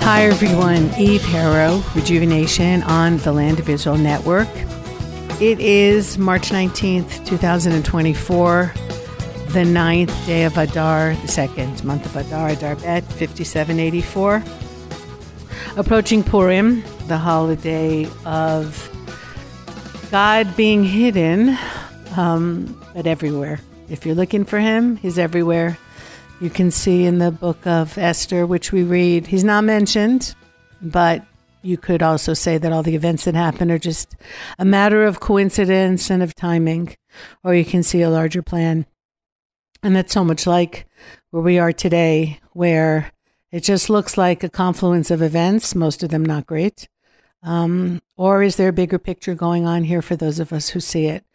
Hi everyone, Eve Harrow, Rejuvenation on the Land of Israel Network. It is March 19th, 2024, the 9th day of Adar, the second month of Adar, Adar Bet, 5784. Approaching Purim, the holiday of God being hidden, but everywhere. If you're looking for him, he's everywhere. You can see in the book of Esther, which we read, he's not mentioned, but you could also say that all the events that happen are just a matter of coincidence and of timing, or you can see a larger plan. And that's so much like where we are today, where it just looks like a confluence of events, most of them not great. Or is there a bigger picture going on here for those of us who see it?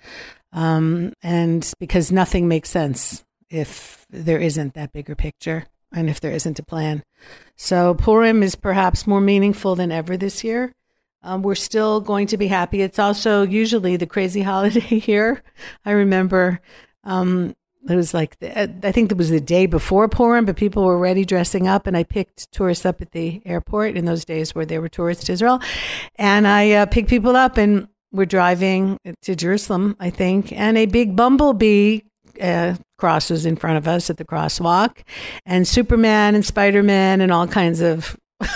And because nothing makes sense if there isn't that bigger picture and if there isn't a plan. So Purim is perhaps more meaningful than ever this year. We're still going to be happy. It's also usually the crazy holiday here. I remember it was like, I think it was the day before Purim, but people were already dressing up, and I picked tourists up at the airport in those days where there were tourists to Israel. And I picked people up, and we're driving to Jerusalem, I think, and a big bumblebee crosses in front of us at the crosswalk, and Superman and Spider-Man and all kinds of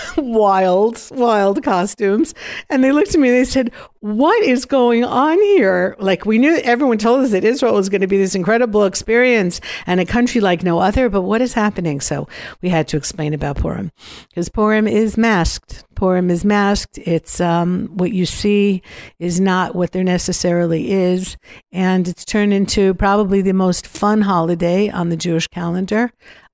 wild costumes. And they looked at me and they said, what is going on here? Like, we knew, everyone told us that Israel was going to be this incredible experience and a country like no other, but what is happening? So we had to explain about Purim, because Purim is masked. Purim is masked. It's what you see is not what there necessarily is. And it's turned into probably the most fun holiday on the Jewish calendar.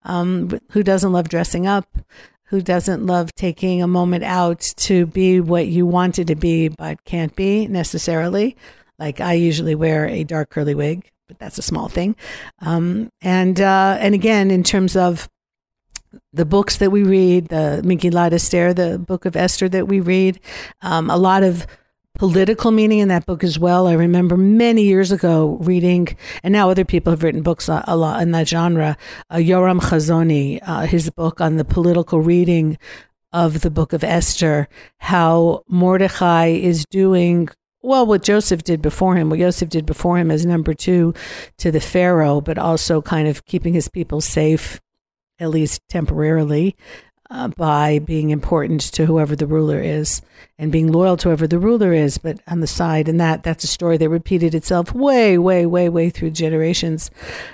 Who doesn't love dressing up? Who doesn't love taking a moment out to be what you wanted to be but can't be necessarily? Like, I usually wear a dark curly wig, but that's a small thing. And again, in terms of the books that we read, the Megillat Esther, the book of Esther that we read, a lot of political meaning in that book as well. I remember many years ago reading, and now other people have written books a lot in that genre, Yoram Chazoni, his book on the political reading of the book of Esther, how Mordechai is doing, well, what Joseph did before him, what Joseph did before him as number two to the Pharaoh, but also kind of keeping his people safe, at least temporarily, by being important to whoever the ruler is and being loyal to whoever the ruler is, but on the side. And that's a story that repeated itself way through generations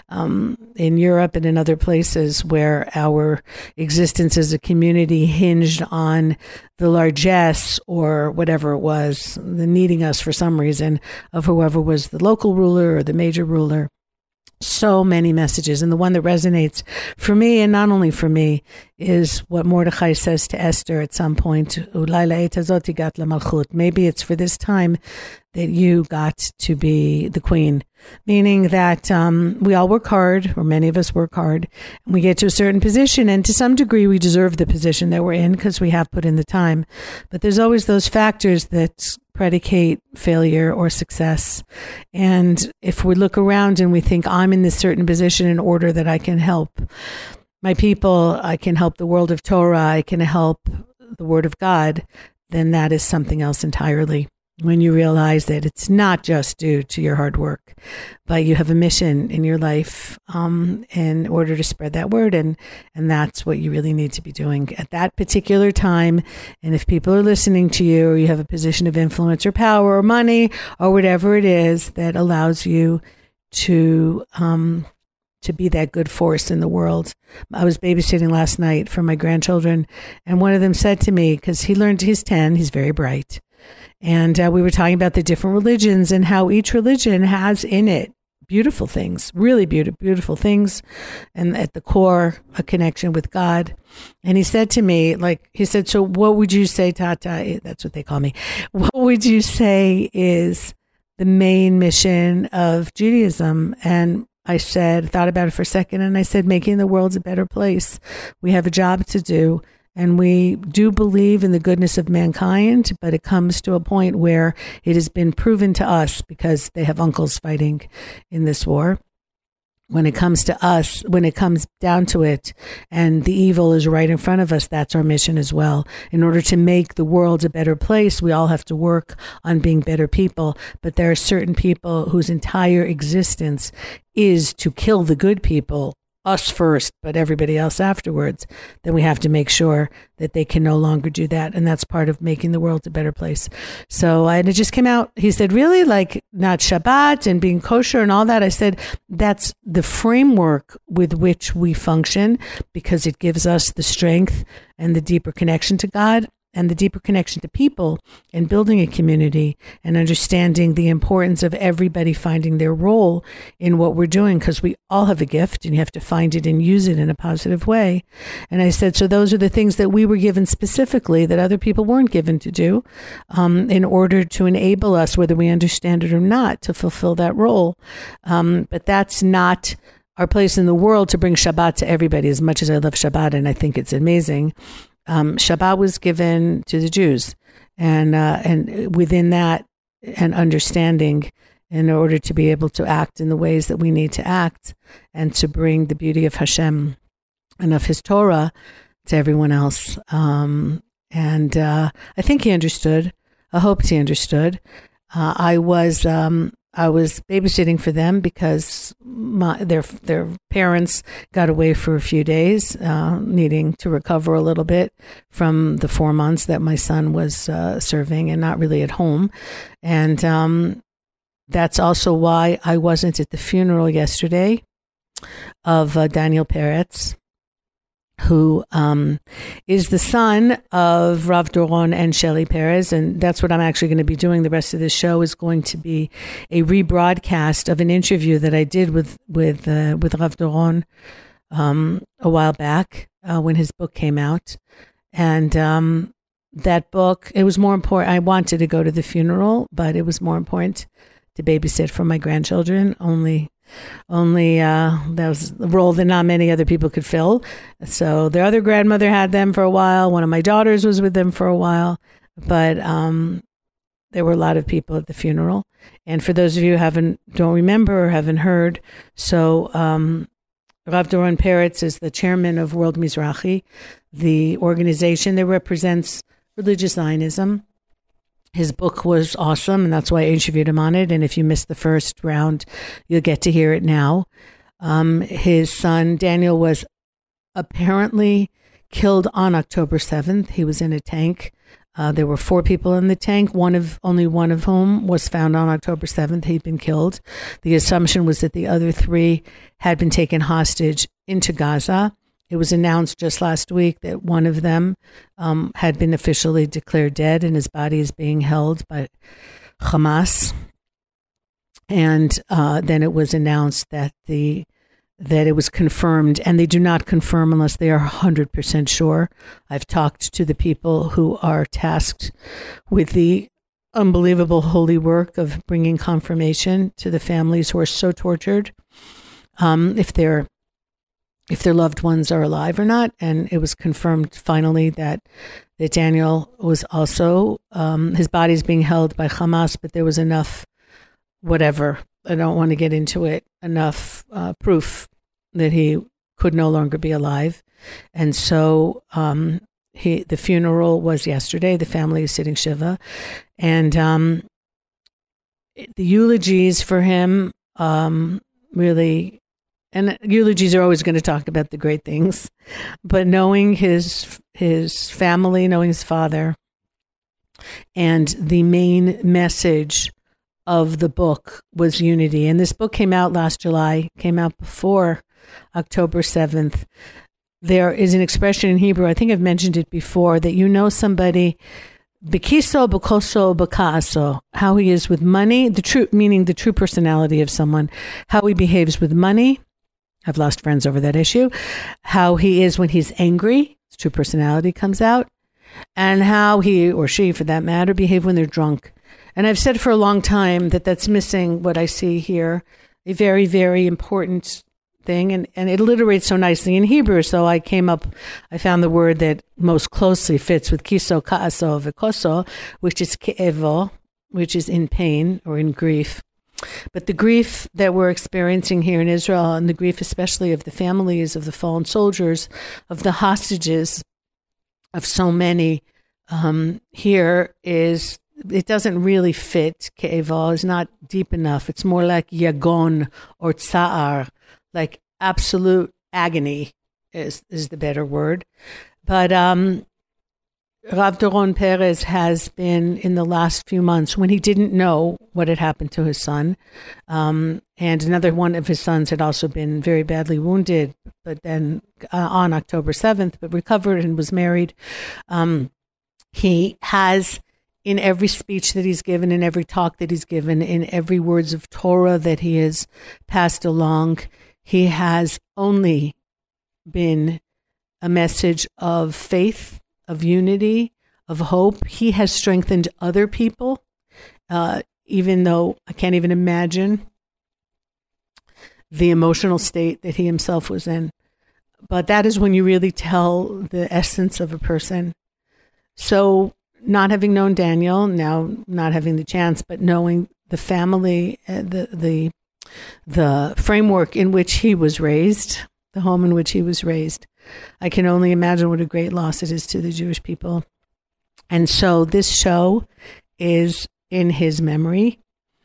in Europe and in other places where our existence as a community hinged on the largesse or whatever it was, the needing us for some reason of whoever was the local ruler or the major ruler. So many messages. And the one that resonates for me, and not only for me, is what Mordechai says to Esther at some point. Maybe it's for this time that you got to be the queen. Meaning that we all work hard, or many of us work hard, and we get to a certain position, and to some degree we deserve the position that we're in because we have put in the time. But there's always those factors that predicate failure or success. And if we look around and we think, I'm in this certain position in order that I can help my people, I can help the world of Torah, I can help the word of God, then that is something else entirely. When you realize that it's not just due to your hard work, but you have a mission in your life in order to spread that word, and that's what you really need to be doing at that particular time. And if people are listening to you, or you have a position of influence or power or money or whatever it is that allows you to be that good force in the world. I was babysitting last night for my grandchildren, and one of them said to me, because he's 10, he's very bright. And we were talking about the different religions and how each religion has in it beautiful things, really beautiful things. And at the core, a connection with God. And he said to me, so what would you say, Tata? That's what they call me. What would you say is the main mission of Judaism? And I thought about it for a second, and I said, making the world a better place. We have a job to do. And we do believe in the goodness of mankind, but it comes to a point where it has been proven to us, because they have uncles fighting in this war, when it comes to us, when it comes down to it, and the evil is right in front of us, that's our mission as well. In order to make the world a better place, we all have to work on being better people. But there are certain people whose entire existence is to kill the good people, us first, but everybody else afterwards. Then we have to make sure that they can no longer do that. And that's part of making the world a better place. So it just came out. He said, really, like not Shabbat and being kosher and all that? I said, that's the framework with which we function, because it gives us the strength and the deeper connection to God and the deeper connection to people, and building a community and understanding the importance of everybody finding their role in what we're doing, because we all have a gift and you have to find it and use it in a positive way. And I said, so those are the things that we were given specifically that other people weren't given to do, in order to enable us, whether we understand it or not, to fulfill that role. But that's not our place in the world to bring Shabbat to everybody. As much as I love Shabbat and I think it's amazing, Shabbat was given to the Jews, and within that, an understanding in order to be able to act in the ways that we need to act, and to bring the beauty of Hashem and of His Torah to everyone else. I think he understood. I hoped he understood. I was babysitting for them because their parents got away for a few days, needing to recover a little bit from the 4 months that my son was serving and not really at home. And that's also why I wasn't at the funeral yesterday of Daniel Peretz, who is the son of Rav Doron and Shelley Perez. And that's what I'm actually going to be doing. The rest of this show is going to be a rebroadcast of an interview that I did with Rav Doron a while back when his book came out. And that book, it was more important. I wanted to go to the funeral, but it was more important to babysit for my grandchildren. Only that was a role that not many other people could fill. So their other grandmother had them for a while. One of my daughters was with them for a while, but there were a lot of people at the funeral. And for those of you who don't remember or haven't heard, so Rav Doron Peretz is the chairman of World Mizrahi, the organization that represents religious Zionism. His book was awesome, and that's why I interviewed him on it. And if you missed the first round, you'll get to hear it now. His son, Daniel, was apparently killed on October 7th. He was in a tank. There were 4 people in the tank, only one of whom was found on October 7th. He'd been killed. The assumption was that the other 3 had been taken hostage into Gaza. It was announced just last week that one of them had been officially declared dead, and his body is being held by Hamas. And then it was announced that it was confirmed, and they do not confirm unless they are 100% sure. I've talked to the people who are tasked with the unbelievable holy work of bringing confirmation to the families who are so tortured, if their loved ones are alive or not. And it was confirmed finally that Daniel was also, his body's being held by Hamas, but there was enough, whatever, I don't want to get into it, enough proof that he could no longer be alive. And so the funeral was yesterday. The family is sitting Shiva. And the eulogies for him really... And eulogies are always going to talk about the great things, but knowing his family, knowing his father, and the main message of the book was unity. And this book came out last July, came out before October 7th. There is an expression in Hebrew, I think I've mentioned it before, that you know somebody, bekiso, bekoso, bakaso, how he is with money, meaning the true personality of someone, how he behaves with money. I've lost friends over that issue. How he is when he's angry, his true personality comes out, and how he or she, for that matter, behave when they're drunk. And I've said for a long time that that's missing what I see here, a very, very important thing, and it alliterates so nicely in Hebrew. So I found the word that most closely fits with kiso, ka'aso, v'koso, which is ke'evo, which is in pain or in grief. But the grief that we're experiencing here in Israel, and the grief especially of the families of the fallen soldiers, of the hostages, of so many here, is, it doesn't really fit. Ke'eva is not deep enough. It's more like yagon or tsa'ar, like absolute agony is the better word. But Rav Doron Perez has been, in the last few months, when he didn't know what had happened to his son, and another one of his sons had also been very badly wounded, but then on October 7th, but recovered and was married. He has, in every speech that he's given, in every talk that he's given, in every words of Torah that he has passed along, he has only been a message of faith, of unity, of hope. He has strengthened other people, even though I can't even imagine the emotional state that he himself was in. But that is when you really tell the essence of a person. So not having known Daniel, now not having the chance, but knowing the family, the framework in which he was raised, the home in which he was raised, I can only imagine what a great loss it is to the Jewish people. And so this show is in his memory.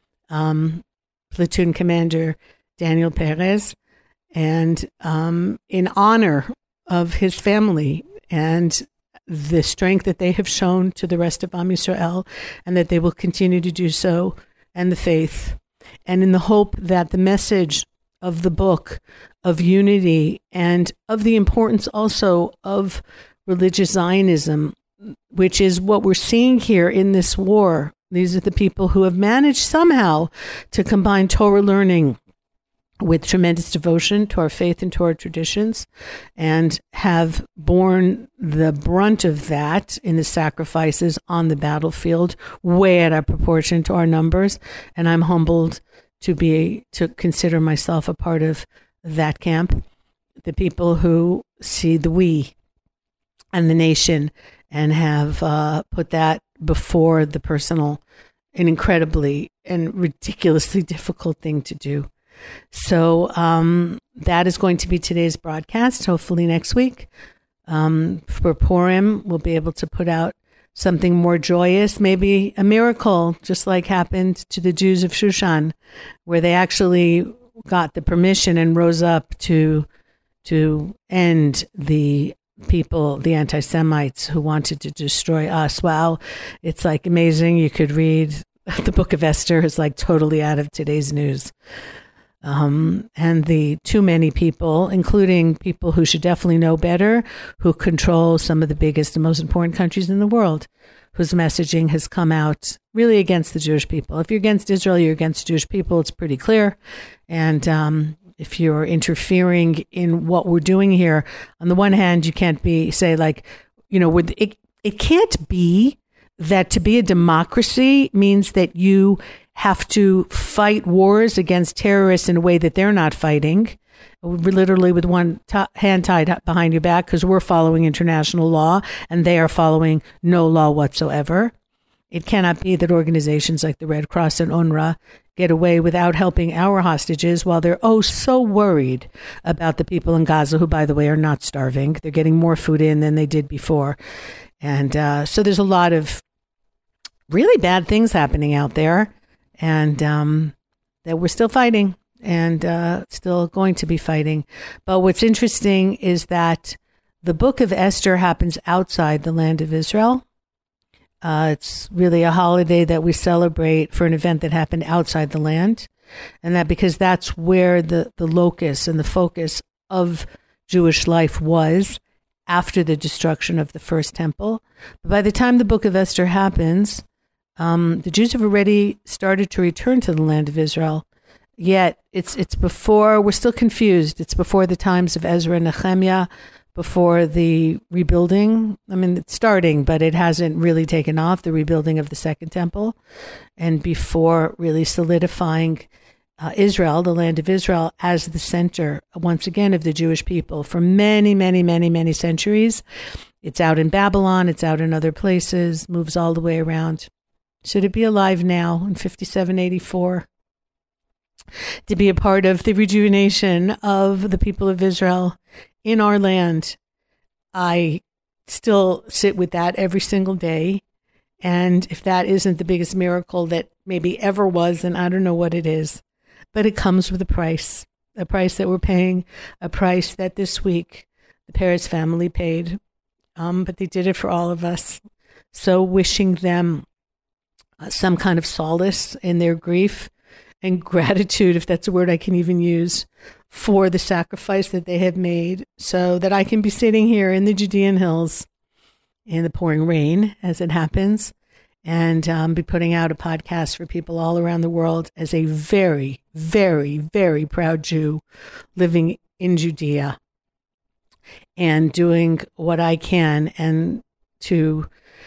Platoon Commander Daniel Perez, and in honor of his family and the strength that they have shown to the rest of Am Yisrael, and that they will continue to do so, and the faith, and in the hope that the message of the book of unity and of the importance also of religious Zionism, which is what we're seeing here in this war. These are the people who have managed somehow to combine Torah learning with tremendous devotion to our faith and to our traditions, and have borne the brunt of that in the sacrifices on the battlefield, way out of proportion to our numbers. And I'm humbled to consider myself a part of that camp, the people who see the we and the nation and have put that before the personal, an incredibly and ridiculously difficult thing to do. So that is going to be today's broadcast. Hopefully next week for Purim, we'll be able to put out something more joyous, maybe a miracle, just like happened to the Jews of Shushan, where they actually got the permission and rose up to end the people, the anti-Semites who wanted to destroy us. Wow, it's like amazing. You could read the book of Esther is like totally out of today's news. And the too many people, including people who should definitely know better, who control some of the biggest and most important countries in the world, whose messaging has come out really against the Jewish people. If you're against Israel, you're against Jewish people. It's pretty clear. And if you're interfering in what we're doing here, on the one hand, you can't say like, it can't be that to be a democracy means that you have to fight wars against terrorists in a way that they're not fighting, literally with one hand tied behind your back, because we're following international law and they are following no law whatsoever. It cannot be that organizations like the Red Cross and UNRWA get away without helping our hostages while they're so worried about the people in Gaza, who, by the way, are not starving. They're getting more food in than they did before. And so there's a lot of really bad things happening out there. And that we're still fighting and still going to be fighting. But what's interesting is that the book of Esther happens outside the land of Israel. It's really a holiday that we celebrate for an event that happened outside the land. And that because that's where the locus and the focus of Jewish life was after the destruction of the first temple. But by the time the book of Esther happens, the Jews have already started to return to the land of Israel. Yet it's before, we're still confused. It's before the times of Ezra and Nehemiah, before the rebuilding. I mean, it's starting, but it hasn't really taken off, the rebuilding of the Second Temple, and before really solidifying Israel, the land of Israel, as the center, once again, of the Jewish people for many, many, many, many centuries. It's out in Babylon. It's out in other places, moves all the way around. Should it be alive now in 5784? to be a part of the rejuvenation of the people of Israel in our land. I still sit with that every single day. And if that isn't the biggest miracle that maybe ever was, then I don't know what it is. But it comes with a price that we're paying, a price that this week the Peres family paid. But they did it for all of us. So wishing them some kind of solace in their grief and gratitude, if that's a word I can even use, for the sacrifice that they have made so that I can be sitting here in the Judean hills in the pouring rain, as it happens, and be putting out a podcast for people all around the world as a very, very, very proud Jew living in Judea and doing what I can and to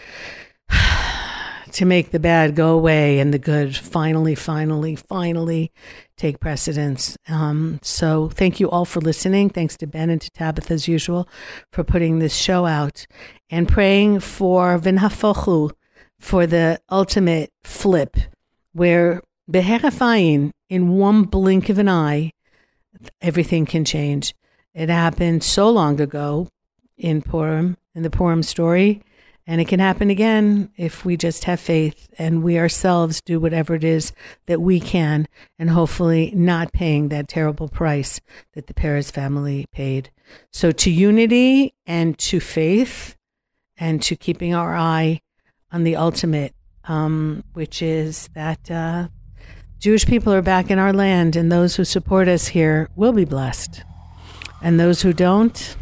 make the bad go away and the good finally take precedence. So thank you all for listening. Thanks to Ben and to Tabitha, as usual, for putting this show out and praying for V'nahafochu, for the ultimate flip, where beheref ayin, in one blink of an eye, everything can change. It happened so long ago in Purim, in the Purim story, and it can happen again if we just have faith and we ourselves do whatever it is that we can, and hopefully not paying that terrible price that the Peres family paid. So to unity and to faith and to keeping our eye on the ultimate, which is that Jewish people are back in our land, and those who support us here will be blessed. And those who don't,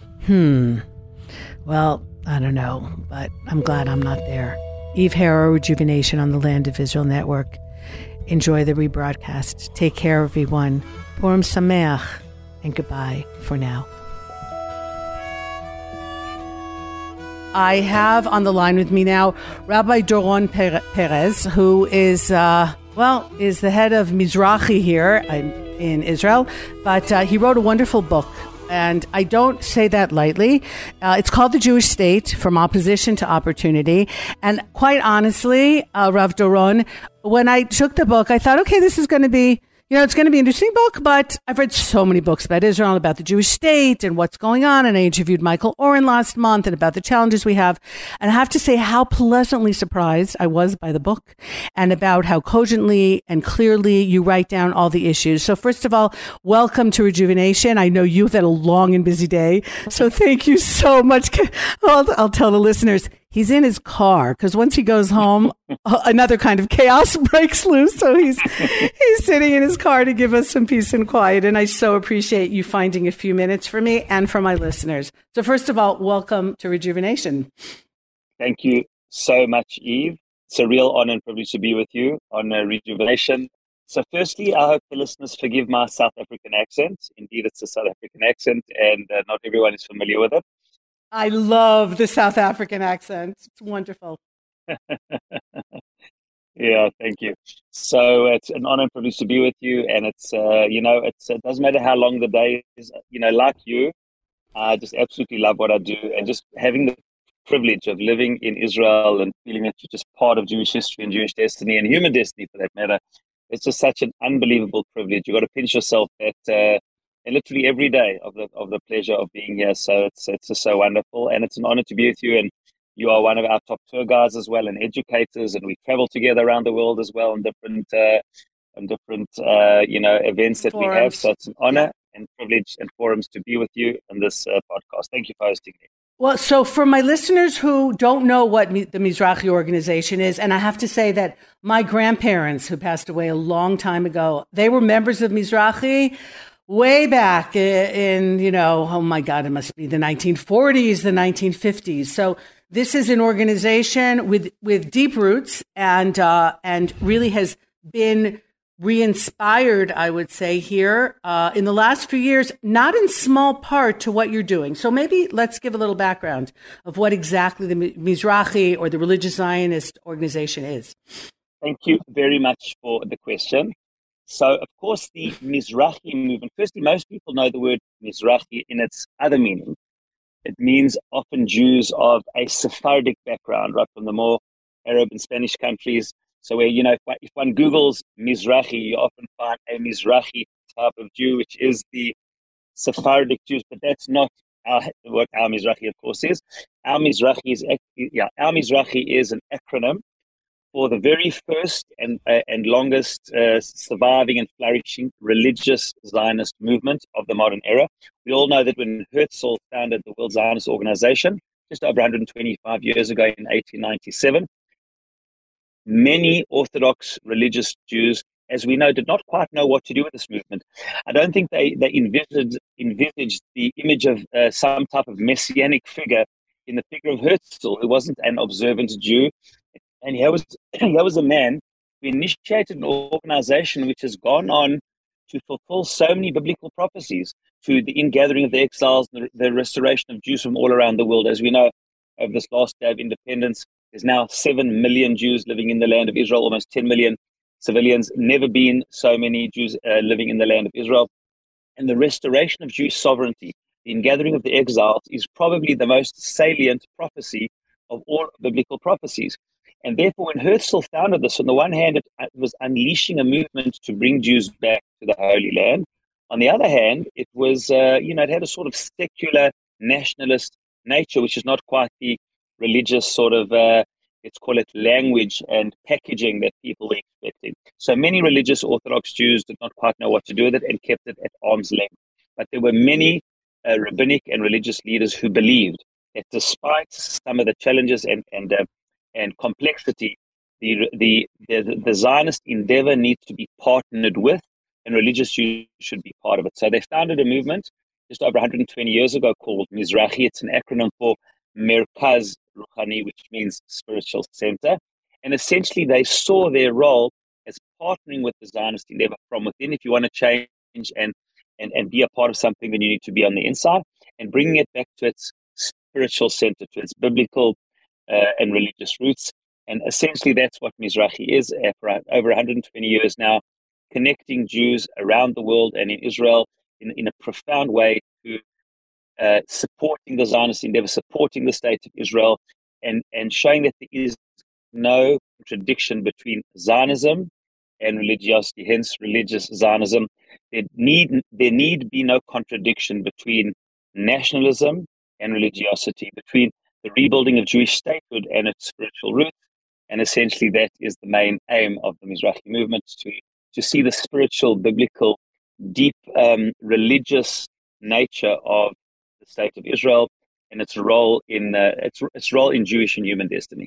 well, I don't know, but I'm glad I'm not there. Eve Harrow, Rejuvenation on the Land of Israel Network. Enjoy the rebroadcast. Take care, everyone. Purim Sameach, and goodbye for now. I have on the line with me now Rabbi Doron Perez, who is the head of Mizrahi here in Israel, but he wrote a wonderful book. And I don't say that lightly. It's called The Jewish State, From Opposition to Opportunity. And quite honestly, Rav Doron, when I took the book, I thought, okay, this is going to be, it's going to be an interesting book, but I've read so many books about Israel, about the Jewish state and what's going on. And I interviewed Michael Oren last month and about the challenges we have. And I have to say how pleasantly surprised I was by the book and about how cogently and clearly you write down all the issues. So first of all, welcome to Rejuvenation. I know you've had a long and busy day, so thank you so much. I'll tell the listeners, he's in his car because once he goes home, another kind of chaos breaks loose. So he's sitting in his car to give us some peace and quiet. And I so appreciate you finding a few minutes for me and for my listeners. So first of all, welcome to Rejuvenation. Thank you so much, Eve. It's a real honor and privilege to be with you on Rejuvenation. So firstly, I hope the listeners forgive my South African accent. Indeed, it's a South African accent, and not everyone is familiar with it. I love the South African accent. It's wonderful. Yeah, thank you. So it's an honor and privilege to be with you. And it's, it doesn't matter how long the day is, like you, I just absolutely love what I do. And just having the privilege of living in Israel and feeling that you're just part of Jewish history and Jewish destiny and human destiny for that matter, it's just such an unbelievable privilege. You've got to pinch yourself that and literally every day of the pleasure of being here. So it's just so wonderful, and it's an honor to be with you. And you are one of our top tour guides as well, and educators, and we travel together around the world as well on different events that we have. So it's an honor and privilege and forums to be with you on this podcast. Thank you for hosting me. Well, so for my listeners who don't know what the Mizrahi organization is, and I have to say that my grandparents, who passed away a long time ago, they were members of Mizrahi way back in, oh my God, it must be the 1940s, the 1950s. So this is an organization with deep roots and really has been re-inspired, I would say, here in the last few years, not in small part to what you're doing. So maybe let's give a little background of what exactly the Mizrahi or the Religious Zionist organization is. Thank you very much for the question. So, of course, the Mizrahi movement, firstly, most people know the word Mizrahi in its other meaning. It means often Jews of a Sephardic background, right, from the more Arab and Spanish countries. So where, if one Googles Mizrahi, you often find a Mizrahi type of Jew, which is the Sephardic Jews, but that's not what our Mizrahi, of course, is. Our Mizrahi is an acronym for the very first and longest surviving and flourishing religious Zionist movement of the modern era. We all know that when Herzl founded the World Zionist Organization just over 125 years ago in 1897, many Orthodox religious Jews, as we know, did not quite know what to do with this movement. I don't think they envisaged the image of some type of messianic figure in the figure of Herzl, who wasn't an observant Jew. And he was a man who initiated an organization which has gone on to fulfill so many biblical prophecies, to the ingathering of the exiles, the restoration of Jews from all around the world. As we know, of this last day of independence, there's now 7 million Jews living in the land of Israel, almost 10 million civilians. Never been so many Jews living in the land of Israel. And the restoration of Jewish sovereignty, the ingathering of the exiles, is probably the most salient prophecy of all biblical prophecies. And therefore, when Herzl founded this, on the one hand, it was unleashing a movement to bring Jews back to the Holy Land. On the other hand, it was, it had a sort of secular nationalist nature, which is not quite the religious sort of, let's call it, language and packaging that people were expecting. So many religious Orthodox Jews did not quite know what to do with it and kept it at arm's length. But there were many rabbinic and religious leaders who believed that despite some of the challenges and complexity, the Zionist endeavor needs to be partnered with, and religious Jews should be part of it. So they founded a movement just over 120 years ago called Mizrahi. It's an acronym for Merkaz Ruchani, which means spiritual center. And essentially, they saw their role as partnering with the Zionist endeavor from within. If you want to change and be a part of something, then you need to be on the inside, and bringing it back to its spiritual center, to its biblical and religious roots. And essentially, that's what Mizrahi is for over 120 years now, connecting Jews around the world and in Israel in a profound way to supporting the Zionist endeavor, supporting the state of Israel, and showing that there is no contradiction between Zionism and religiosity, hence religious Zionism. There need be no contradiction between nationalism and religiosity, between the rebuilding of Jewish statehood and its spiritual roots. And essentially that is the main aim of the Mizrahi movement, to see the spiritual, biblical, deep religious nature of the state of Israel and its role in Jewish and human destiny.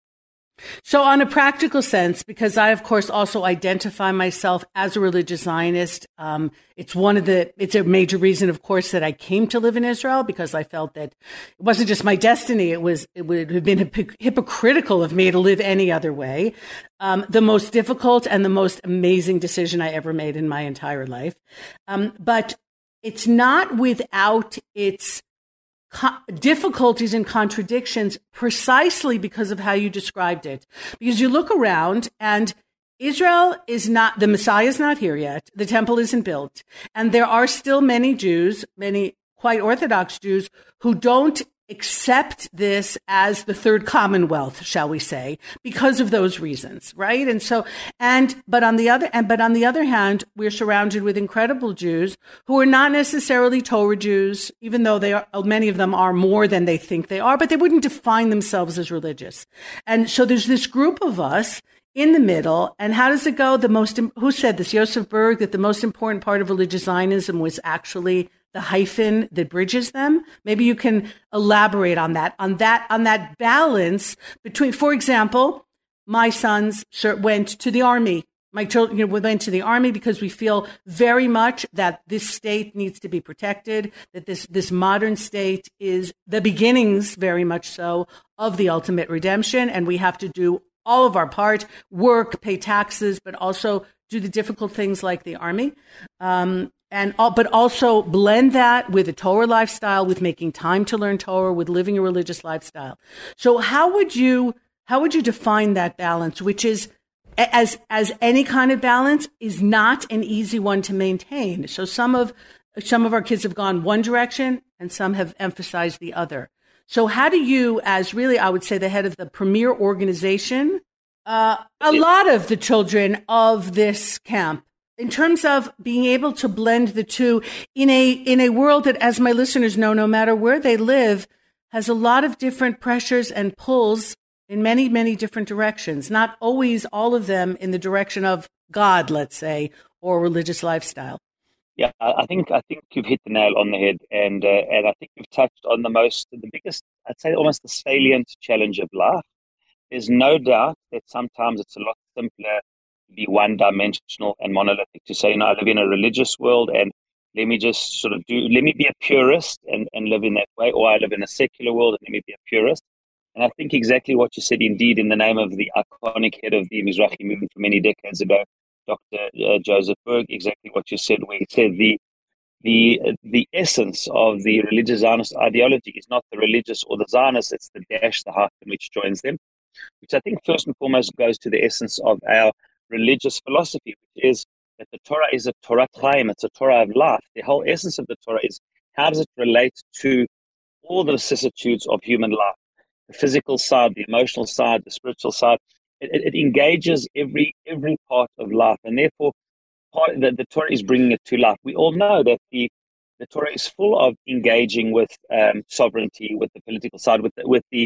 So on a practical sense, because I, of course, also identify myself as a religious Zionist, it's a major reason, of course, that I came to live in Israel, because I felt that it wasn't just my destiny. It would have been hypocritical of me to live any other way. The most difficult and the most amazing decision I ever made in my entire life. But it's not without its difficulties and contradictions, precisely because of how you described it. Because you look around and Israel the Messiah is not here yet. The temple isn't built. And there are still many Jews, many quite Orthodox Jews, who don't accept this as the third commonwealth, shall we say, because of those reasons, right? But on the other hand, we're surrounded with incredible Jews who are not necessarily Torah Jews, even though many of them are more than they think they are, but they wouldn't define themselves as religious. And so there's this group of us in the middle. And how does it go? Who said this? Yosef Berg, that the most important part of religious Zionism was actually the hyphen that bridges them. Maybe you can elaborate on that balance between, for example, my sons went to the army. My children went to the army because we feel very much that this state needs to be protected, that this modern state is the beginnings, very much so, of the ultimate redemption. And we have to do all of our part, work, pay taxes, but also do the difficult things like the army. But also blend that with a Torah lifestyle, with making time to learn Torah, with living a religious lifestyle. So how would you define that balance, which is, as any kind of balance, is not an easy one to maintain? So some of our kids have gone one direction and some have emphasized the other. So how do you, as really, I would say, the head of the premier organization a lot of the children of this camp, in terms of being able to blend the two in a world that, as my listeners know, no matter where they live, has a lot of different pressures and pulls in many, many different directions, not always all of them in the direction of God, let's say, or religious lifestyle. Yeah, I think you've hit the nail on the head, and I think you've touched on the biggest, I'd say almost the salient challenge of life. There's no doubt that sometimes it's a lot simpler to be one-dimensional and monolithic, to say, I live in a religious world and let me just let me be a purist and live in that way, or I live in a secular world and let me be a purist. And I think exactly what you said, indeed, in the name of the iconic head of the Mizrahi movement for many decades ago, Dr. Joseph Berg, exactly what you said, where he said the essence of the religious Zionist ideology is not the religious or the Zionist, it's the dash, the hyphen which joins them, which I think first and foremost goes to the essence of our religious philosophy, which is that the Torah is a Torah Chaim, it's a Torah of life. The whole essence of the Torah is how does it relate to all the vicissitudes of human life, the physical side, the emotional side, the spiritual side. It engages every part of life, and therefore the Torah is bringing it to life. We all know that the Torah is full of engaging with sovereignty, with the political side, with the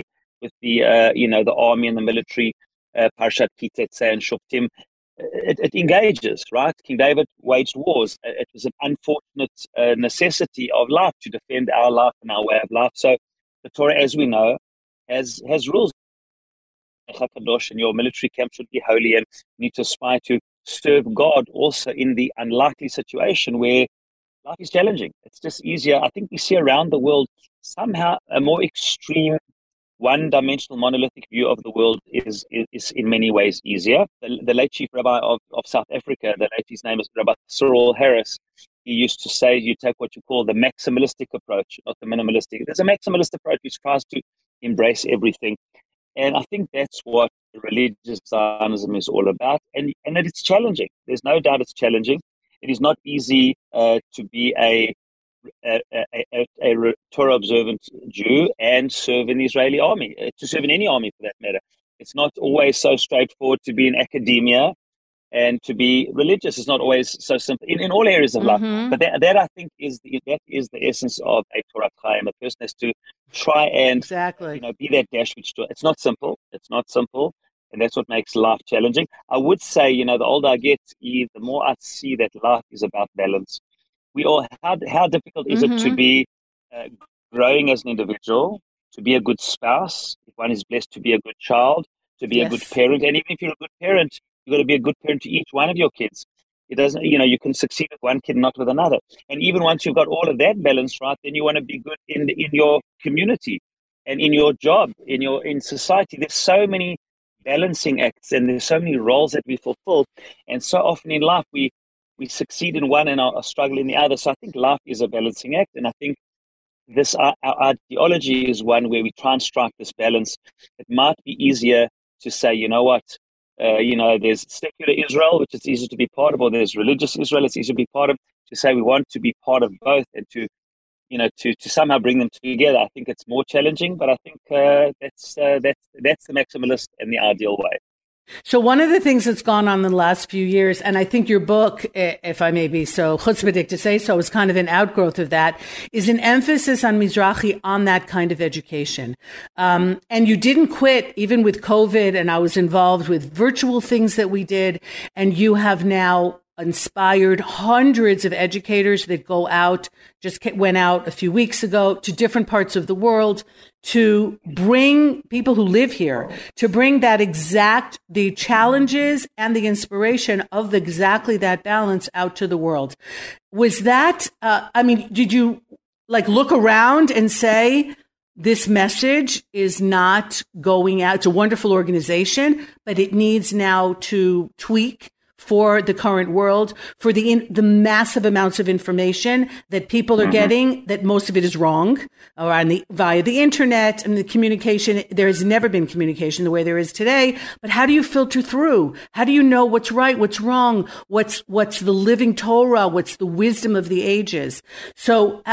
the army and the military. Parshat Kitetze and Shoftim. It engages, right? King David waged wars. It was an unfortunate necessity of life to defend our life and our way of life. So the Torah, as we know, has rules. And your military camp should be holy, and you need to aspire to serve God also in the unlikely situation where life is challenging. It's just easier. I think we see around the world somehow a more extreme one-dimensional monolithic view of the world is in many ways easier. The late chief rabbi of South Africa, his name is Rabbi Cyril Harris, he used to say you take what you call the maximalistic approach, not the minimalistic. There's a maximalist approach which tries to embrace everything. And I think that's what religious Zionism is all about. And that it's challenging. There's no doubt it's challenging. It is not easy to be a Torah observant Jew and serve in the Israeli army, to serve in any army for that matter. It's not always so straightforward to be in academia and to be religious. It's not always so simple in all areas of life. But that I think is the essence of a Torah Chaim. A person has to try and be that dash which it's not simple. It's not simple. And that's what makes life challenging. I would say, the older I get, the more I see that life is about balance. How difficult is it to be growing as an individual, to be a good spouse, if one is blessed to be a good child, to be a good parent. And even if you're a good parent, you've got to be a good parent to each one of your kids. It doesn't, you can succeed with one kid, not with another. And even once you've got all of that balance right, then you want to be good in your community and in your job, in society. There's so many balancing acts and there's so many roles that we fulfill. And so often in life, we succeed in one and are struggle in the other. So I think life is a balancing act. And I think our ideology is one where we try and strike this balance. It might be easier to say, there's secular Israel, which is easy to be part of, or there's religious Israel, it's easy to be part of. To say we want to be part of both and to somehow bring them together, I think it's more challenging. But I think that's the maximalist and the ideal way. So one of the things that's gone on in the last few years, and I think your book, if I may be so chutzpahdik to say so, is kind of an outgrowth of that, is an emphasis on Mizrahi, on that kind of education. And you didn't quit even with COVID, and I was involved with virtual things that we did, and you have now inspired hundreds of educators that went out a few weeks ago to different parts of the world to bring people who live here, to bring the challenges and the inspiration of exactly that balance out to the world. Was that, did you look around and say, this message is not going out? It's a wonderful organization, but it needs now to tweak for the current world, for the massive amounts of information that people are getting, that most of it is wrong, or via the internet and the communication. There has never been communication the way there is today. But how do you filter through? How do you know what's right, what's wrong, what's the living Torah, what's the wisdom of the ages? So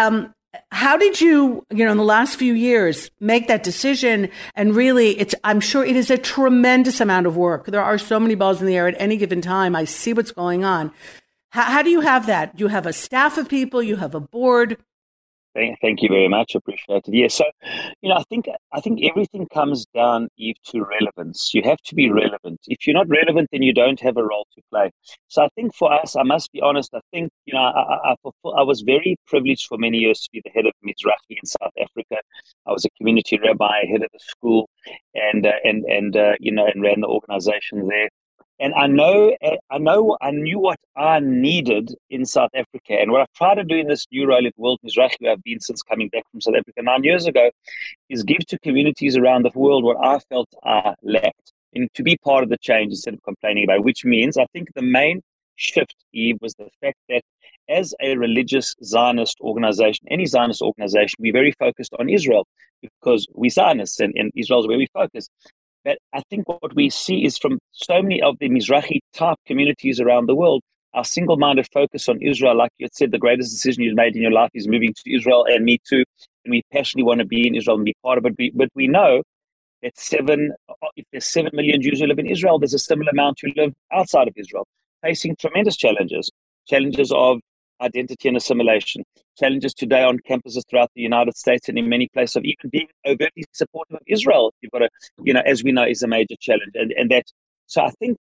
How did you, in the last few years, make that decision? And really, I'm sure it is a tremendous amount of work. There are so many balls in the air at any given time. I see what's going on. How do you have that? Do you have a staff of people? You have a board? Thank you very much. Appreciate it. Yeah. So, I think everything comes down, Eve, to relevance. You have to be relevant. If you're not relevant, then you don't have a role to play. So I think for us, I must be honest. I think I was very privileged for many years to be the head of Mizrahi in South Africa. I was a community rabbi, head of the school, and ran the organization there. And I knew what I needed in South Africa. And what I've tried to do in this new role at World Mizrahi, where I've been since coming back from South Africa 9 years ago, is give to communities around the world what I felt I lacked, and to be part of the change instead of complaining about it, which means I think the main shift, Eve, was the fact that as a religious Zionist organization, any Zionist organization, we're very focused on Israel because we're Zionists and Israel is where we focus. But I think what we see is from so many of the Mizrahi type communities around the world, our single-minded focus on Israel, like you had said, the greatest decision you've made in your life is moving to Israel, and me too. And we passionately want to be in Israel and be part of it. But we know that if there's 7 million Jews who live in Israel, there's a similar amount who live outside of Israel, facing tremendous challenges of identity and assimilation, challenges today on campuses throughout the United States and in many places of even being overtly supportive of Israel. You've got to, as we know, is a major challenge. And that, so I think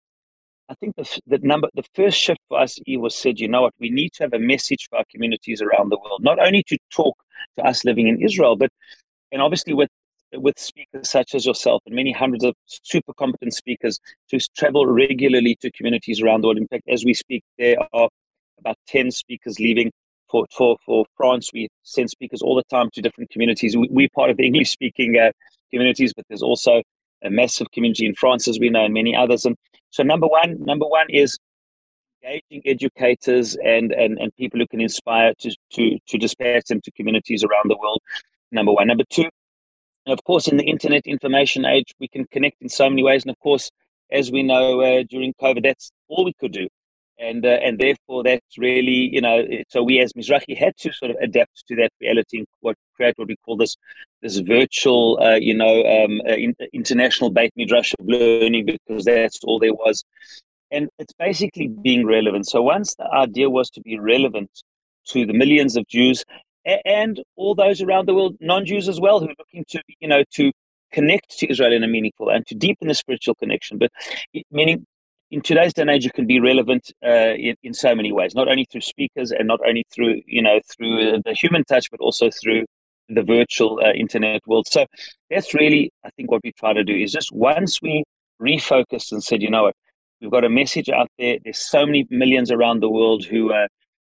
the first shift for us was said, we need to have a message for our communities around the world, not only to talk to us living in Israel, and obviously with speakers such as yourself and many hundreds of super competent speakers to travel regularly to communities around the world. In fact, as we speak, there are about 10 speakers leaving for France. We send speakers all the time to different communities. We're part of the English-speaking communities, but there's also a massive community in France, as we know, and many others. And so number one is engaging educators and people who can inspire to dispatch them to communities around the world. Number one. Number two, and of course, in the internet information age, we can connect in so many ways. And of course, as we know, during COVID, that's all we could do. And therefore, that's really, so we as Mizrahi had to sort of adapt to that reality and create what we call this virtual, international Beit Midrash of learning, because that's all there was. And it's basically being relevant. So once the idea was to be relevant to the millions of Jews and all those around the world, non-Jews as well, who are looking to, to connect to Israel in a meaningful and to deepen the spiritual connection, but meaning in today's day and age, you can be relevant in so many ways, not only through speakers and not only through, through the human touch, but also through the virtual internet world. So that's really, I think, what we try to do is just once we refocused and said, what, we've got a message out there. There's so many millions around the world who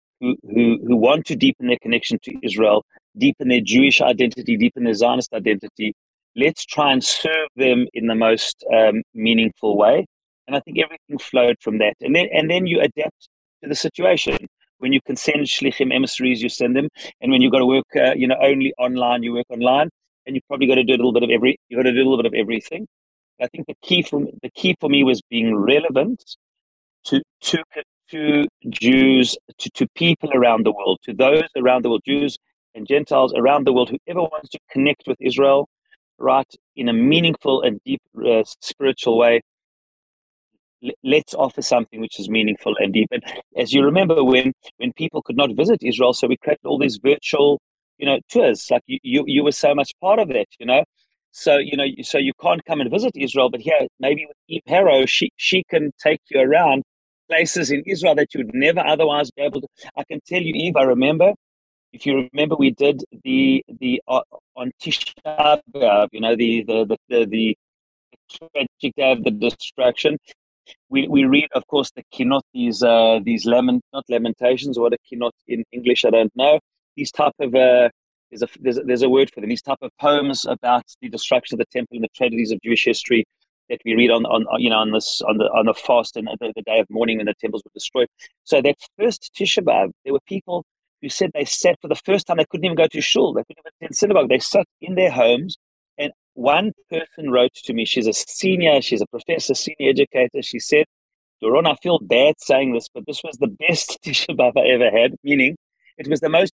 want to deepen their connection to Israel, deepen their Jewish identity, deepen their Zionist identity. Let's try and serve them in the most meaningful way. And I think everything flowed from that. And then you adapt to the situation. When you can send shlichim emissaries, you send them. And when you've got to work, only online, you work online. And you've probably got to do a little bit of everything. I think the key for me was being relevant to Jews, to people around the world, to those around the world, Jews and Gentiles around the world, whoever wants to connect with Israel, right, in a meaningful and deep spiritual way. Let's offer something which is meaningful and deep. And as you remember, when people could not visit Israel, so we created all these virtual, tours. Like you were so much part of that, So so you can't come and visit Israel, but here maybe with Eve Harow, she can take you around places in Israel that you would never otherwise be able to. I can tell you, Eve, if you remember, we did the on Tisha B'Av, the tragic day of the destruction. We read, of course, the kinot, these not lamentations, what a kinot in English, I don't know. These type of there's a word for them. These type of poems about the destruction of the temple and the tragedies of Jewish history that we read on the fast and the day of mourning when the temples were destroyed. So that first Tisha B'Av, there were people who said they sat for the first time. They couldn't even go to shul. They couldn't even attend synagogue. They sat in their homes. And one person wrote to me, she's a professor, senior educator. She said, Doron, I feel bad saying this, but this was the best Tisha B'Av I ever had, meaning it was the most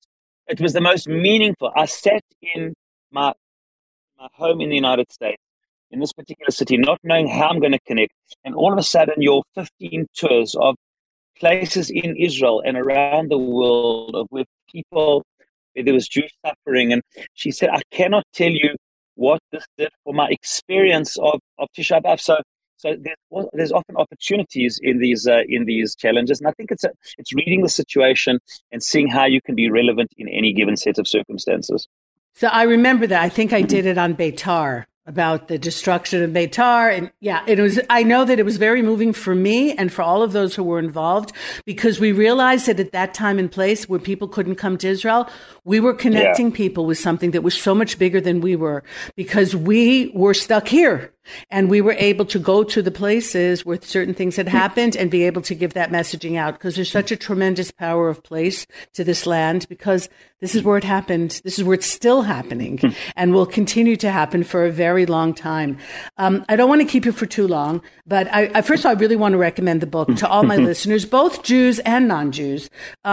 It was the most meaningful. I sat in my home in the United States, in this particular city, not knowing how I'm going to connect. And all of a sudden, your 15 tours of places in Israel and around the world of where people, where there was Jewish suffering. And she said, I cannot tell you what this did for my experience of Tisha B'Av. So there's often opportunities in these challenges, and I think it's reading the situation and seeing how you can be relevant in any given set of circumstances. So I remember that. I think I did it on Beitar, about the destruction of Beitar. And yeah, I know that it was very moving for me and for all of those who were involved, because we realized that at that time and place where people couldn't come to Israel, we were connecting people with something that was so much bigger than we were, because we were stuck here. And we were able to go to the places where certain things had happened and be able to give that messaging out, because there's such a tremendous power of place to this land, because this is where it happened. This is where it's still happening and will continue to happen for a very long time. I don't want to keep you for too long, but first of all, I really want to recommend the book to all my listeners, both Jews and non-Jews.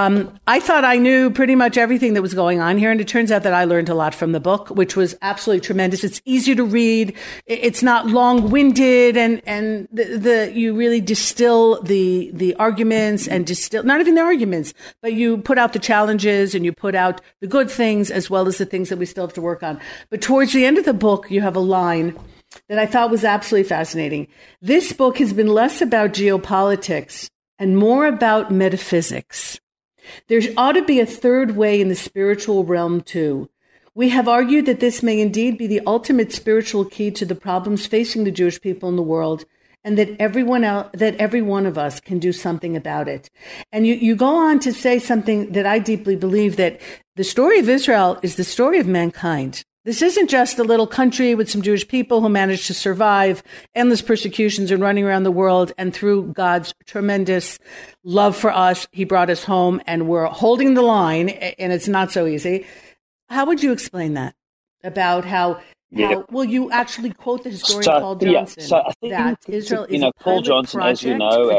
I thought I knew pretty much everything that was going on here, and it turns out that I learned a lot from the book, which was absolutely tremendous. It's easy to read. It's not long-winded, and you really distill the arguments and distill, not even the arguments, but you put out the challenges and you put out the good things as well as the things that we still have to work on. But towards the end of the book, you have a line that I thought was absolutely fascinating. This book has been less about geopolitics and more about metaphysics. There ought to be a third way in the spiritual realm too. We have argued that this may indeed be the ultimate spiritual key to the problems facing the Jewish people in the world, and that every one of us can do something about it. And you go on to say something that I deeply believe, that the story of Israel is the story of mankind. This isn't just a little country with some Jewish people who managed to survive endless persecutions and running around the world. And through God's tremendous love for us, he brought us home, and we're holding the line, and it's not so easy. How would you explain that? About how well, you actually quote the historian Paul Johnson, so I think that Israel is Paul Johnson, as you know,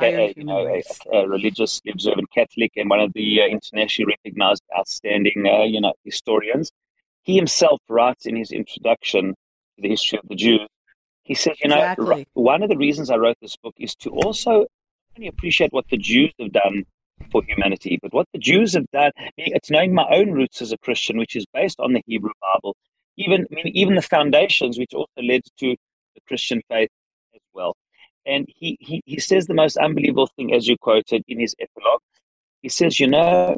a religious observant Catholic and one of the internationally recognized outstanding historians. He himself writes in his introduction to the history of the Jews, he says, one of the reasons I wrote this book is to also only appreciate what the Jews have done for humanity, but what the Jews have done, it's knowing my own roots as a Christian, which is based on the Hebrew Bible, even the foundations which also led to the Christian faith as well. And he says the most unbelievable thing, as you quoted in his epilogue. He says, the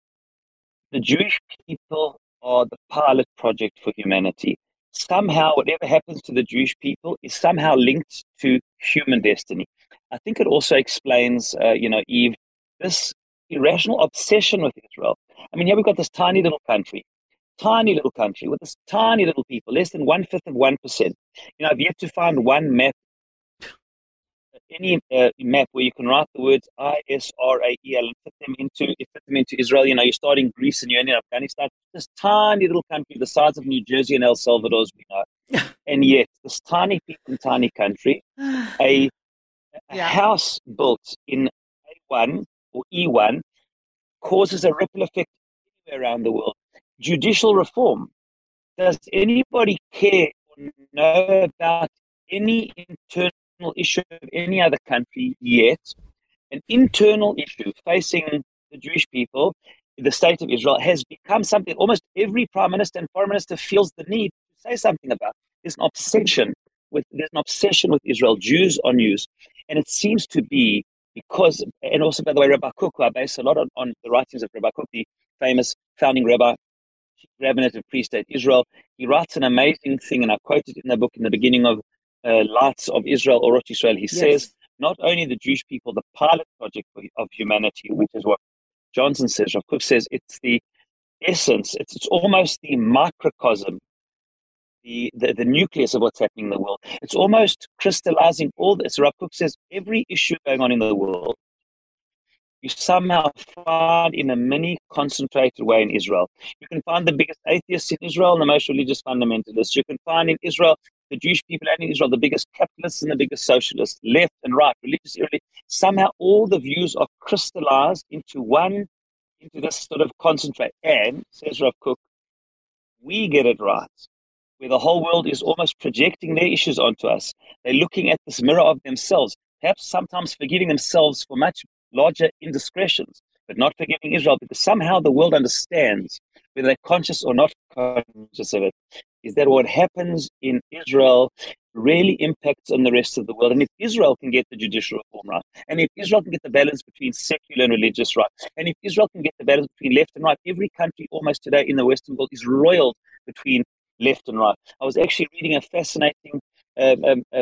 Jewish people are the pilot project for humanity. Somehow, whatever happens to the Jewish people is somehow linked to human destiny. I think it also explains, Eve, this irrational obsession with Israel. I mean, here we've got this tiny little country with this tiny little people, less than 1/5 of 1%. I've yet to find one map, any map where you can write the words Israel and fit them into Israel. You're starting Greece and you're in Afghanistan. This tiny little country, the size of New Jersey and El Salvador, as we know. And yet, this tiny people and tiny country, a house built in A1 or E1 causes a ripple effect anywhere around the world. Judicial reform. Does anybody care or know about any internal issue of any other country yet? An internal issue facing the Jewish people, the state of Israel, has become something almost every prime minister and foreign minister feels the need to say something about. There's an obsession with Israel. Jews on news. And it seems to be because, and also, by the way, Rabbi Kook, I base a lot on the writings of Rabbi Kook, the famous founding rabbi, chief rabbinate of Free State Israel. He writes an amazing thing, and I quoted in the book in the beginning of Lights of Israel, or Rosh Israel. He says, not only the Jewish people, the pilot project of humanity, which is what Johnson says, Rav Kook says, it's the essence, it's almost the microcosm, the nucleus of what's happening in the world. It's almost crystallizing all this. Rav Kook says every issue going on in the world, you somehow find in a mini concentrated way in Israel. You can find the biggest atheists in Israel and the most religious fundamentalists. You can find in Israel, the Jewish people and in Israel, the biggest capitalists and the biggest socialists, left and right, religious, irreligious. Somehow all the views are crystallized into one into this sort of concentrate. And, says Rav Kook, we get it right, where the whole world is almost projecting their issues onto us. They're looking at this mirror of themselves, perhaps sometimes forgiving themselves for much larger indiscretions, but not forgiving Israel, because somehow the world understands, whether they're conscious or not conscious of it, is that what happens in Israel really impacts on the rest of the world. And if Israel can get the judicial reform right, and if Israel can get the balance between secular and religious right, and if Israel can get the balance between left and right, every country almost today in the Western world is roiled between left and right. I was actually reading a fascinating, I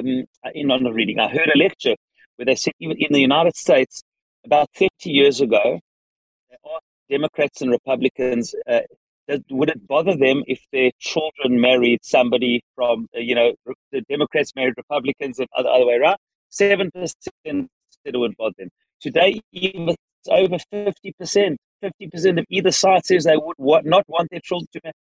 heard a lecture where they said even in the United States, about 30 years ago, they asked Democrats and Republicans, would it bother them if their children married somebody from, the Democrats married Republicans and the other way around? 7% said it would bother them. Today, even it's over 50%. 50% of either side says they would not want their children to marry.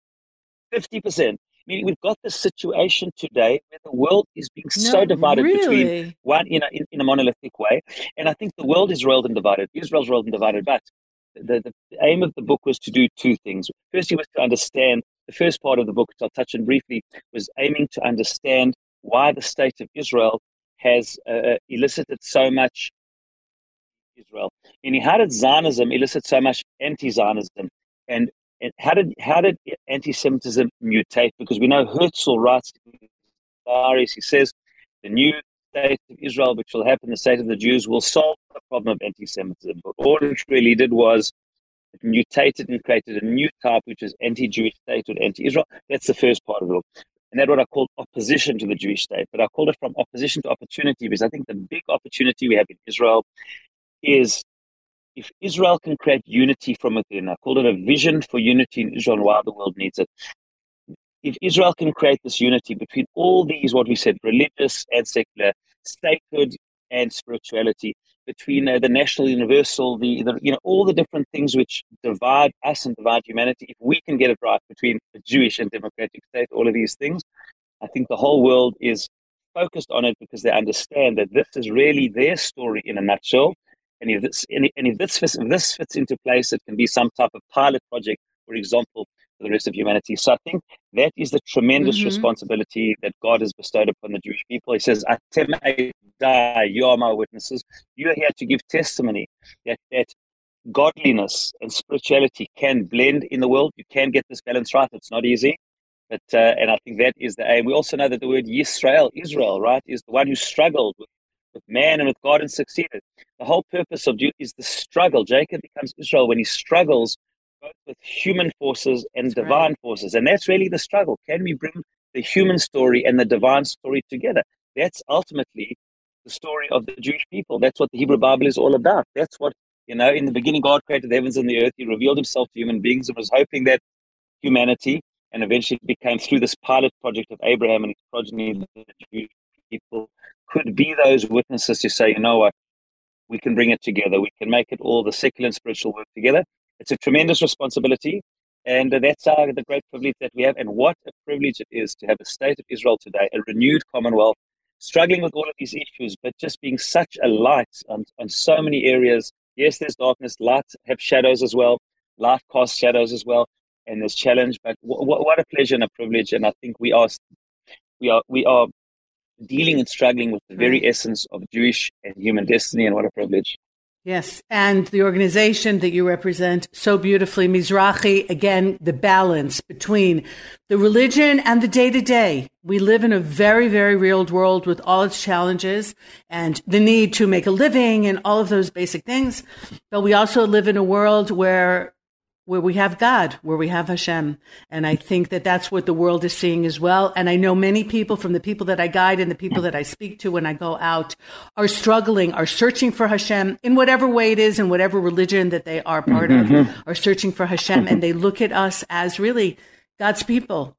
50%. Meaning we've got this situation today where the world is being so divided between one in a monolithic way. And I think the world is roiled and divided. Israel's roiled and divided. But the aim of the book was to do two things. Firstly was to understand, the first part of the book, which I'll touch on briefly, was aiming to understand why the state of Israel has elicited so much Israel. Meaning, how did Zionism elicit so much anti-Zionism? And how did anti-Semitism mutate? Because we know Herzl writes in diaries, he says, the new state of Israel, which will happen, the state of the Jews, will solve the problem of anti-Semitism. But all it really did was it mutated and created a new type, which is anti-Jewish state or anti-Israel. That's the first part of the book. And that's what I call opposition to the Jewish state. But I called it from opposition to opportunity, because I think the big opportunity we have in Israel is if Israel can create unity from within. I called it a vision for unity in Israel and why the world needs it. If Israel can create this unity between all these, what we said, religious and secular, statehood and spirituality, between the national, universal, all the different things which divide us and divide humanity, if we can get it right between the Jewish and democratic state, all of these things, I think the whole world is focused on it because they understand that this is really their story in a nutshell. And if this fits into place, it can be some type of pilot project, for example, for the rest of humanity. So I think that is the tremendous responsibility that God has bestowed upon the Jewish people. He says, Atem Eidai, you are my witnesses. You are here to give testimony that godliness and spirituality can blend in the world. You can get this balance right. It's not easy. But and I think that is the aim. We also know that the word Yisrael, Israel, right, is the one who struggled with man and with God and succeeded. The whole purpose of Jude is the struggle. Jacob becomes Israel when he struggles both with human forces and divine forces. And that's really the struggle. Can we bring the human story and the divine story together? That's ultimately the story of the Jewish people. That's what the Hebrew Bible is all about. That's what, in the beginning, God created the heavens and the earth. He revealed himself to human beings and was hoping that humanity, and eventually became through this pilot project of Abraham and his progeny, the Jewish people, could be those witnesses to say, you know what, we can bring it together. We can make it all, the secular and spiritual, work together. It's a tremendous responsibility, and that's the great privilege that we have. And what a privilege it is to have a state of Israel today, a renewed commonwealth, struggling with all of these issues, but just being such a light on so many areas. Yes, there's darkness. Light have shadows as well. Light casts shadows as well, and there's challenge. But what a pleasure and a privilege. And I think we are dealing and struggling with the very essence of Jewish and human destiny, and what a privilege. Yes, and the organization that you represent so beautifully, Mizrahi, again, the balance between the religion and the day-to-day. We live in a very, very real world with all its challenges and the need to make a living and all of those basic things. But we also live in a world where we have God, where we have Hashem. And I think that that's what the world is seeing as well. And I know many people, from the people that I guide and the people that I speak to when I go out, are struggling, are searching for Hashem in whatever way it is, in whatever religion that they are part of, are searching for Hashem. And they look at us as really God's people.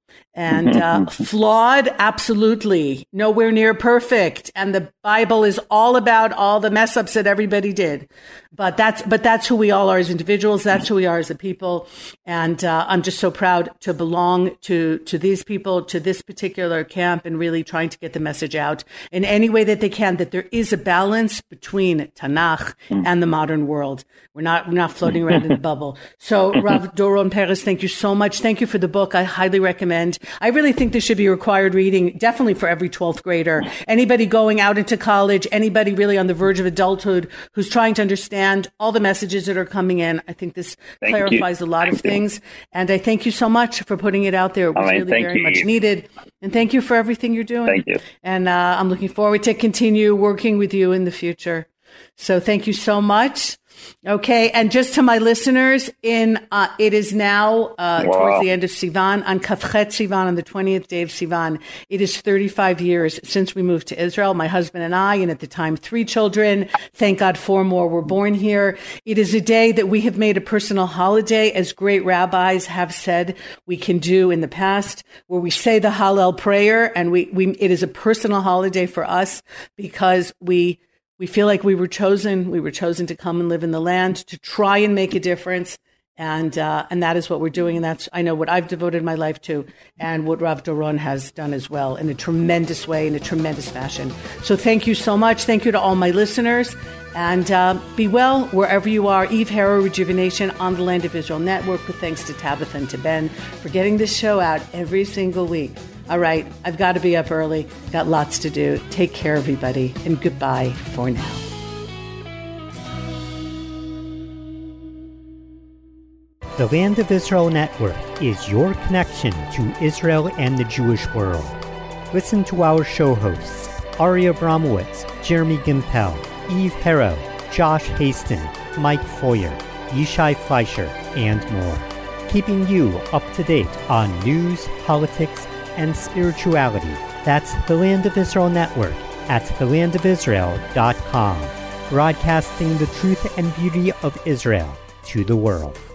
And flawed, absolutely. Nowhere near perfect. And the Bible is all about all the mess ups that everybody did. But that's who we all are as individuals. That's who we are as a people. And I'm just so proud to belong to these people, to this particular camp, and really trying to get the message out in any way that they can, that there is a balance between Tanakh and the modern world. We're not floating around in a bubble. So Rav Doron Perez, thank you so much. Thank you for the book. I highly recommend. I really think this should be required reading, definitely for every 12th grader. Anybody going out into college, anybody really on the verge of adulthood who's trying to understand all the messages that are coming in. I think this clarifies a lot of things. And I thank you so much for putting it out there. It was really very much needed. And thank you for everything you're doing. Thank you. And I'm looking forward to continue working with you in the future. So thank you so much. Okay, and just to my listeners, it is now towards the end of Sivan, on Kafchet Sivan, on the 20th day of Sivan. It is 35 years since we moved to Israel, my husband and I, and at the time 3 children. Thank God 4 more were born here. It is a day that we have made a personal holiday, as great rabbis have said we can do in the past, where we say the Hallel prayer, and it is a personal holiday for us because we feel like we were chosen to come and live in the land, to try and make a difference. And that is what we're doing. And that's, I know, what I've devoted my life to, and what Rav Doron has done as well, in a tremendous way, in a tremendous fashion. So thank you so much. Thank you to all my listeners. And be well wherever you are. Eve Harow, Rejuvenation on the Land of Israel Network, with thanks to Tabitha and to Ben for getting this show out every single week. All right, I've got to be up early. Got lots to do. Take care, everybody, and goodbye for now. The Land of Israel Network is your connection to Israel and the Jewish world. Listen to our show hosts, Ari Abramowitz, Jeremy Gimpel, Eve Harow, Josh Haston, Mike Foyer, Yishai Fleischer, and more. Keeping you up to date on news, politics, and spirituality. That's the Land of Israel Network at thelandofisrael.com, broadcasting the truth and beauty of Israel to the world.